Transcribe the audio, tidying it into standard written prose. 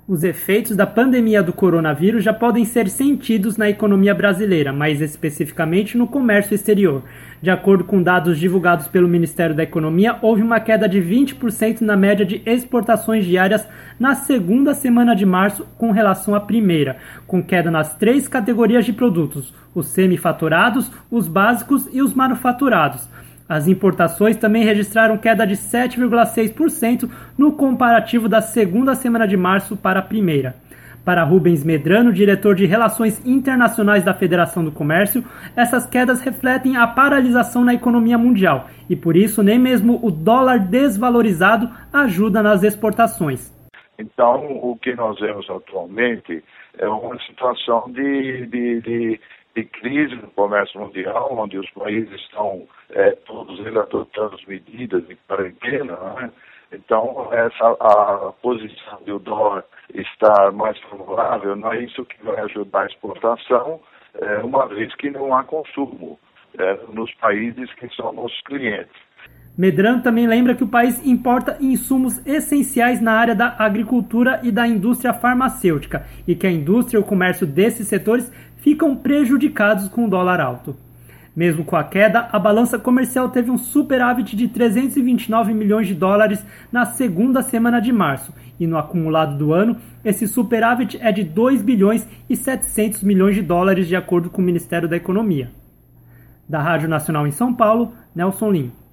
Os efeitos da pandemia do coronavírus já podem ser sentidos na economia brasileira, mais especificamente no comércio exterior. De acordo com dados divulgados pelo Ministério da Economia, houve uma queda de 20% na média de exportações diárias na segunda semana de março com relação à primeira, com queda nas 3 categorias de produtos: os semifaturados, os básicos e os manufaturados. As importações também registraram queda de 7,6% no comparativo da segunda semana de março para a primeira. Para Rubens Medrano, diretor de Relações Internacionais da Federação do Comércio, essas quedas refletem a paralisação na economia mundial e, por isso, nem mesmo o dólar desvalorizado ajuda nas exportações. Então, o que nós vemos atualmente é uma situação de crise no comércio mundial, onde os países estão todos eles adotando medidas de quarentena, né? Então, a posição do dólar estar mais favorável não é isso que vai ajudar a exportação, uma vez que não há consumo nos países que são nossos clientes. Medrano também lembra que o país importa insumos essenciais na área da agricultura e da indústria farmacêutica e que a indústria e o comércio desses setores ficam prejudicados com o dólar alto. Mesmo com a queda, a balança comercial teve um superávit de 329 milhões de dólares na segunda semana de março e no acumulado do ano, esse superávit é de 2 bilhões e 700 milhões de dólares de acordo com o Ministério da Economia. Da Rádio Nacional em São Paulo, Nelson Lim.